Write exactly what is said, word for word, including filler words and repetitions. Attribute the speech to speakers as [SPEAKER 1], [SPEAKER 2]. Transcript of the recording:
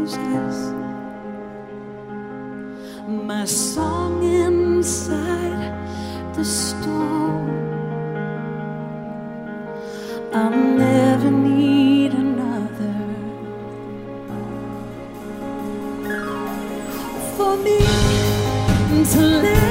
[SPEAKER 1] roses, my song inside the storm. I'll never need another. For me to live